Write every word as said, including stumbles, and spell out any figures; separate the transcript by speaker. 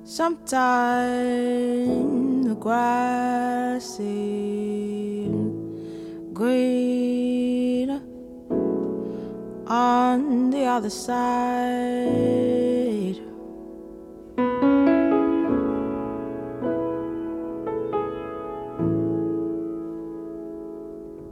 Speaker 1: Sometimes the grass seems greener on the other side.